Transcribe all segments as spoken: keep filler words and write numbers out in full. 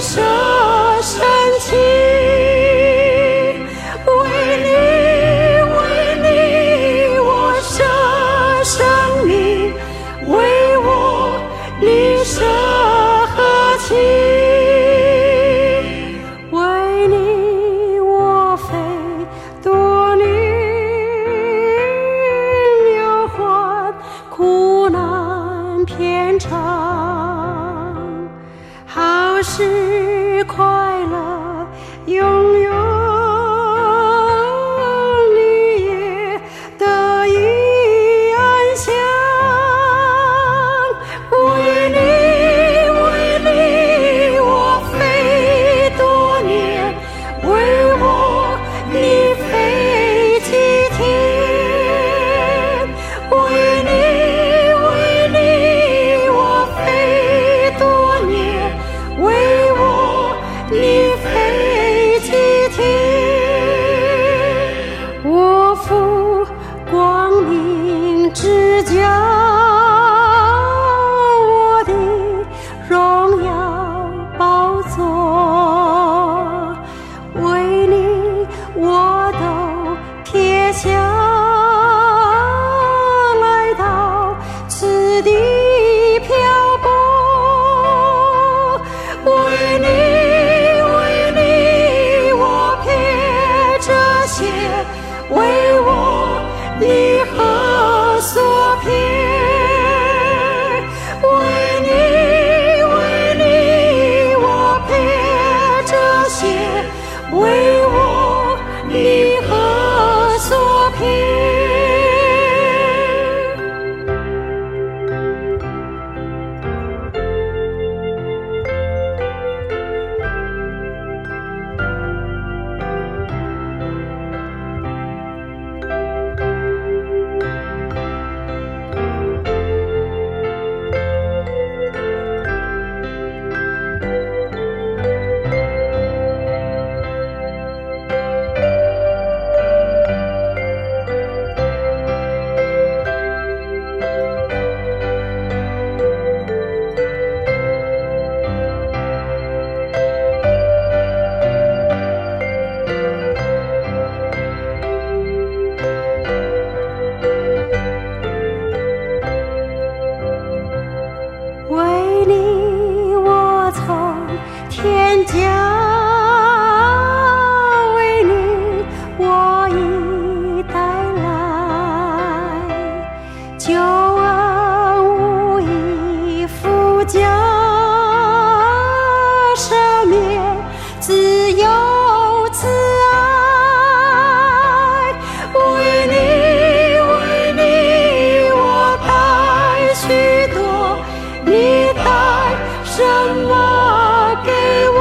舍身情，为你为你我舍生命，为我你舍和情，为你我非多年忧患苦难遍尝，好是快乐永远你也得以安详，为你为你我非多年，为我你非几天，为你为你我非多年，为我你非几天，我负光明之家，我的荣耀宝座，为你我都撇下来到此地漂泊，为你为你我撇这些，为我你何所撇，为你为你我撇这些，为我你何所撇。为你我从天降，为你我已带来，救恩无以复加，赦免自由慈爱，为你为你我带许多，你带什么给我？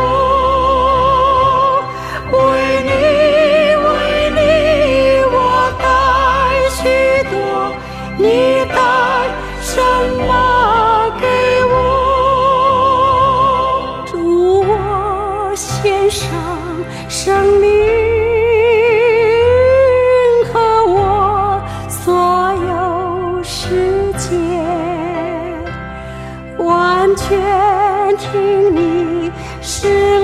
为你为你我带许多，你带什么给我？主，我献上生命和我所有世界，完全听你使